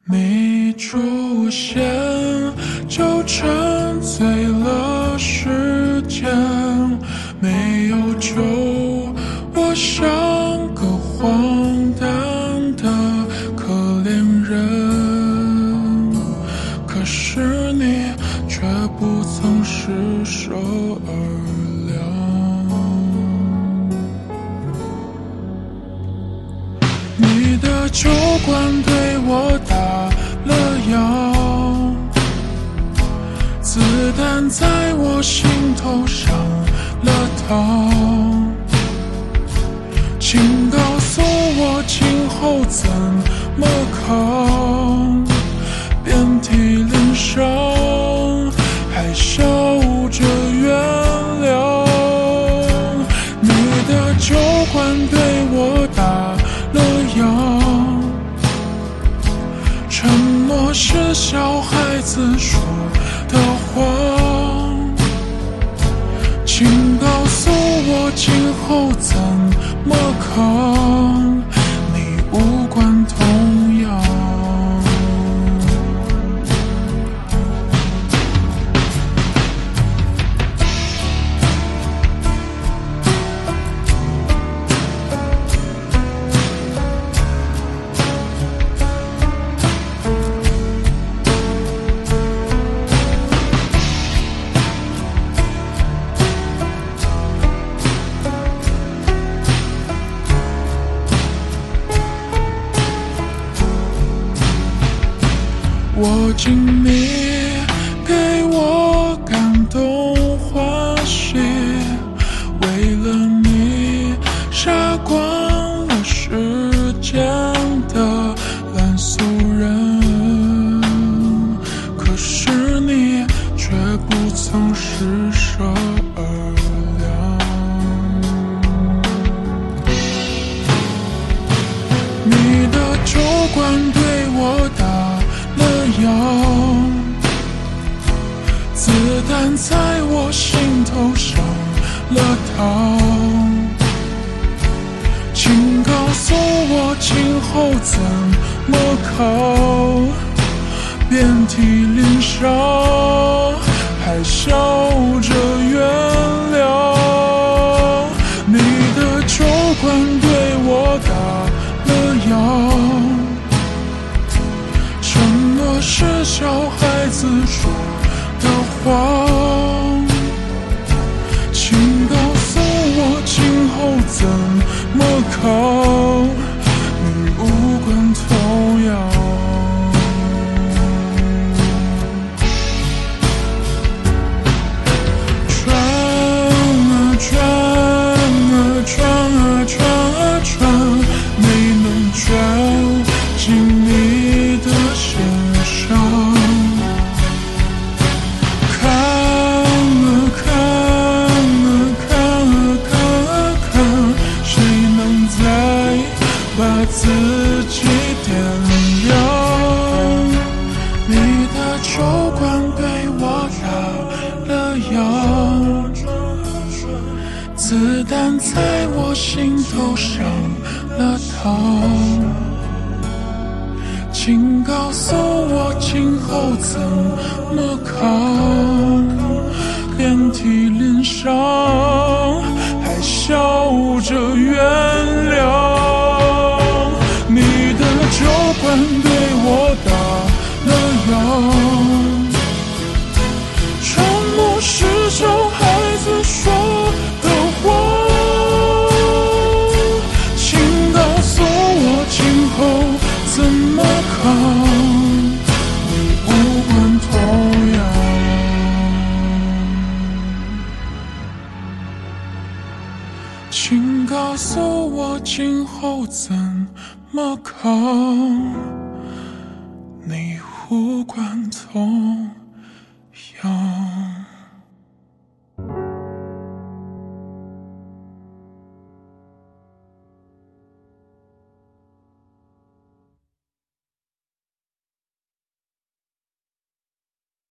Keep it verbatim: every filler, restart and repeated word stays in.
没出现就沉醉了时间，没有救我像个荒诞的可怜人，可是你却不曾施舍而你的酒馆对我打了烊，子弹在我心头上了膛，请告诉我今后怎么扛，遍体鳞伤，还笑着原谅。你的酒馆对我打了烊，沉默是小孩子说的谎，请告诉我今后怎么扛，你无关痛痒。我敬你给我感动欢喜，为了你杀光了世间的烂俗人，可是你却不曾施舍而你的酒馆对我打了烊，子弹在我心头上了膛，请告诉我今后怎么扛，遍体鳞伤，还笑着原谅。你的酒馆对我打了烊，沉默是小孩子说的谎，请告诉我今后怎么扛，你无关痛痒。转啊转啊转啊转啊转，没能转进你的身上，看啊看啊看啊看啊看，谁能再把自己点亮？你的酒馆对我打了烊，子弹在我心头上了膛，请告诉我今后怎么扛，遍体鳞伤，还笑着原谅。你的酒馆对我打了烊，沉默是小孩子说的谎，请告诉我今后怎么扛，你无关痛痒。请告诉我今后怎么扛，你无关痛痒。